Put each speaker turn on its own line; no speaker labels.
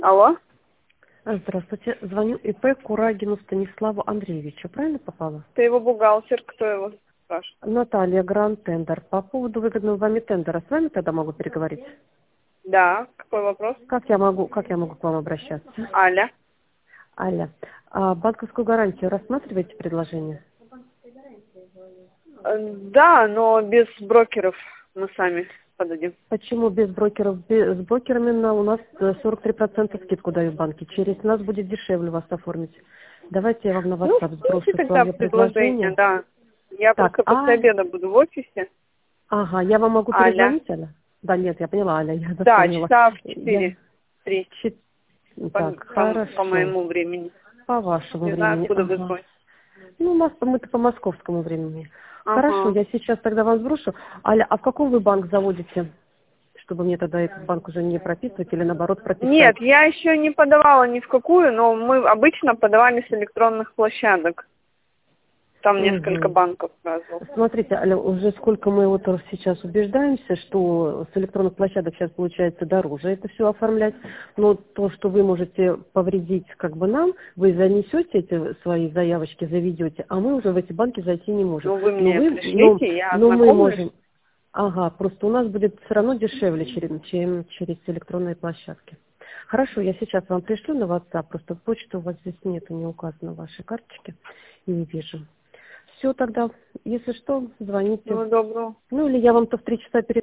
Алло?
Здравствуйте. Звоню ИП Курагину Станиславу Андреевичу. Правильно попала?
Ты его бухгалтер, кто его спрашивает?
Наталья, Гранд Тендер. По поводу выгодного вами тендера. С вами тогда могу переговорить?
Да, какой вопрос?
Как я могу к вам обращаться?
Аля.
Аля. А банковскую гарантию рассматриваете предложение?
Да, но без брокеров мы сами подадим.
Почему без брокеров? С брокерами у нас 43% скидку дают банки. Через нас будет дешевле вас оформить. Давайте я вам на
Ну,
WhatsApp
слушай
сброшу
тогда
свое
предложение,
предложение.
да. Я
Так,
только после обеда буду в офисе.
ага, я вам могу
Аля.
перезвонить, Аля? Да, нет, я поняла, Аля, я
Да,
запомнила.
часа в
Я
4-3
чит-
по,
Так,
по
хорошо.
моему времени.
По вашему
Не знаю,
времени,
откуда вы
ага.
звоните.
Ну, у нас мы-то по московскому времени. Хорошо,
Ага.
я сейчас тогда вам сброшу. Аля, а в каком вы банк заводите? Чтобы мне тогда этот банк уже не прописывать или наоборот прописать.
Нет, я еще не подавала ни в какую, но мы обычно подавали с электронных площадок. Там несколько
Угу.
банков сразу.
Смотрите, Аля, уже сколько мы вот сейчас убеждаемся, что с электронных площадок сейчас получается дороже это все оформлять, но то, что вы можете повредить как бы нам, вы занесете эти свои заявочки, заведете, а мы уже в эти банки зайти не можем.
Ну, вы
Но
мне
вы, но,
пришлите, я
но мы
ознакомлюсь.
можем, ага, просто у нас будет все равно дешевле, чем через электронные площадки. Хорошо, я сейчас вам пришлю на WhatsApp, просто почту у вас здесь нету, не указано в вашей карточке, не вижу. Все тогда, если что, звоните.
Всего доброго.
Ну или я вам то в 3 часа перед